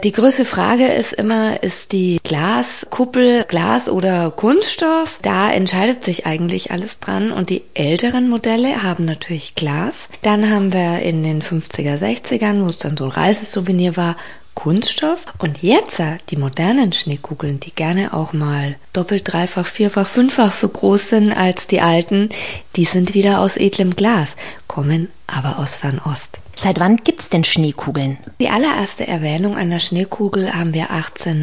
Die größte Frage ist immer, ist die Glaskuppel Glas oder Kunststoff? Da entscheidet sich eigentlich alles dran und die älteren Modelle haben natürlich Glas. Dann haben wir in den 50er, 60ern, wo es dann so ein Reisesouvenir war, Kunststoff. Und jetzt die modernen Schneekugeln, die gerne auch mal doppelt, dreifach, vierfach, fünffach so groß sind als die alten, die sind wieder aus edlem Glas, kommen aber aus Fernost. Seit wann gibt's denn Schneekugeln? Die allererste Erwähnung einer Schneekugel haben wir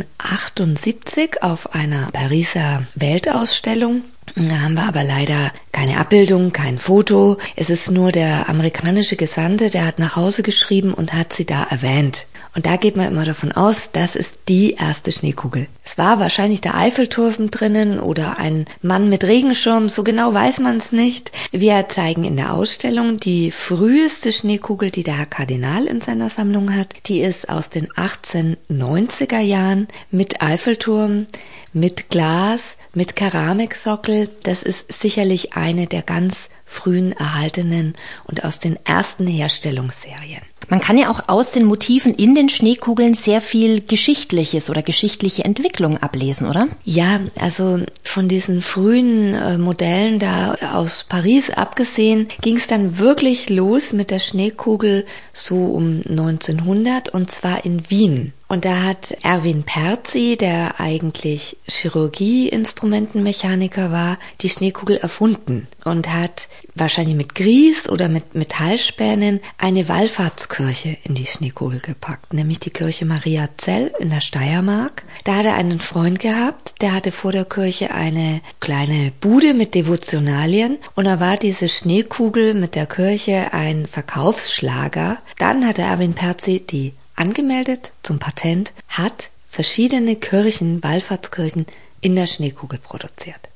1878 auf einer Pariser Weltausstellung. Da haben wir aber leider keine Abbildung, kein Foto. Es ist nur der amerikanische Gesandte, der hat nach Hause geschrieben und hat sie da erwähnt. Und da geht man immer davon aus, das ist die erste Schneekugel. Es war wahrscheinlich der Eiffelturm drinnen oder ein Mann mit Regenschirm, so genau weiß man es nicht. Wir zeigen in der Ausstellung die früheste Schneekugel, die der Herr Kardinal in seiner Sammlung hat. Die ist aus den 1890er Jahren mit Eiffelturm, mit Glas, mit Keramiksockel. Das ist sicherlich eine der ganz frühen erhaltenen und aus den ersten Herstellungsserien. Man kann ja auch aus den Motiven in den Schneekugeln sehr viel Geschichtliches oder geschichtliche Entwicklung ablesen, oder? Ja, also von diesen frühen Modellen da aus Paris abgesehen, ging es dann wirklich los mit der Schneekugel so um 1900 und zwar in Wien. Und da hat Erwin Perzi, der eigentlich Chirurgie-Instrumentenmechaniker war, die Schneekugel erfunden und hat wahrscheinlich mit Grieß oder mit Metallspänen eine Wallfahrtskirche in die Schneekugel gepackt, nämlich die Kirche Mariazell in der Steiermark. Da hat er einen Freund gehabt, der hatte vor der Kirche eine kleine Bude mit Devotionalien und da war diese Schneekugel mit der Kirche ein Verkaufsschlager. Dann hat der Erwin Perzi die angemeldet zum Patent, hat verschiedene Kirchen, Wallfahrtskirchen in der Schneekugel produziert.